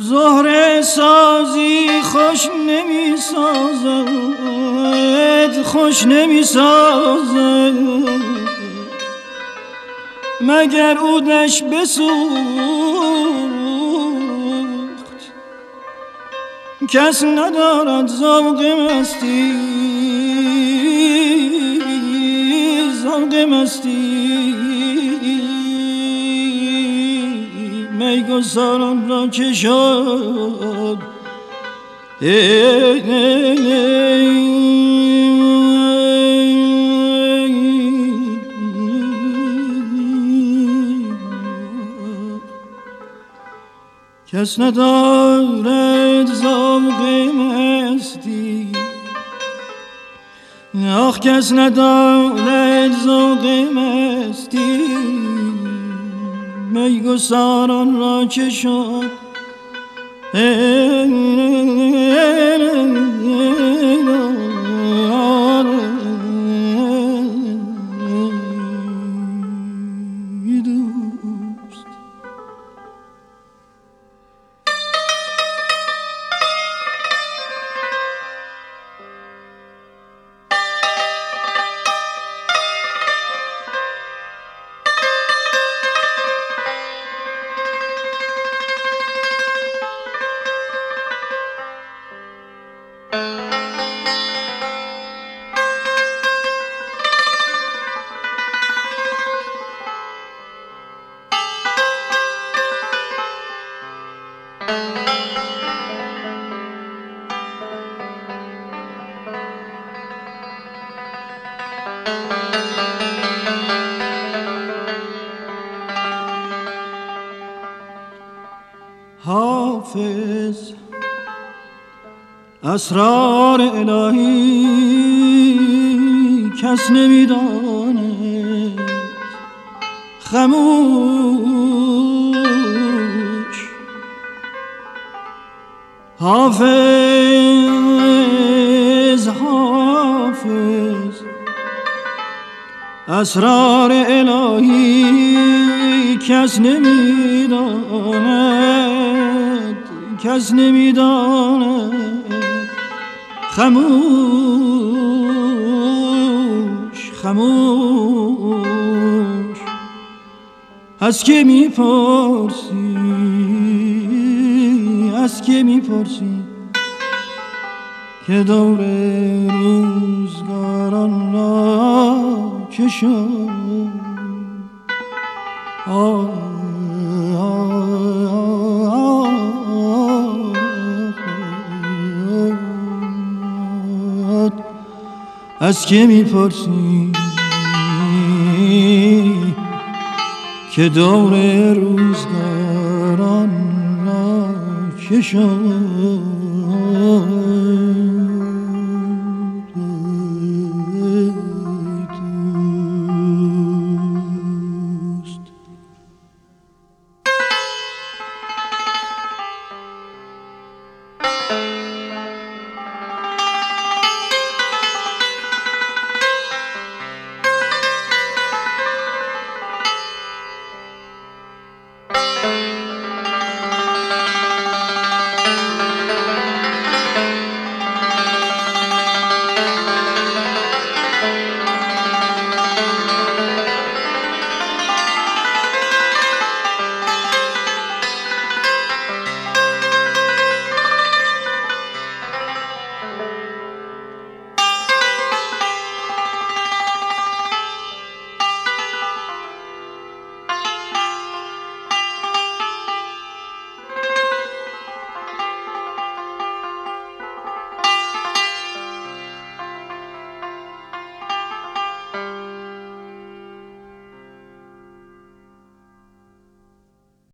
زهره سازی خوش نمی سازد، خوش نمی سازد مگر عودش بسوخت. کس ندارد ذوق مستی، ذوق مستی میگساران را که شد. کس ندارد ذوق مستی، آخ کس ندارد ذوق مستی میگساران را که شد. حافظ اسرار الهی کس نمیداند، خموش. حافظ حافظ اسرار الهی کس نمیداند، کس نمیداند، خموش خموش. از که میپرسی، از که میپرسی که دور روزگاران را که شد. از که میپرسی که دور روزگاران را که شد.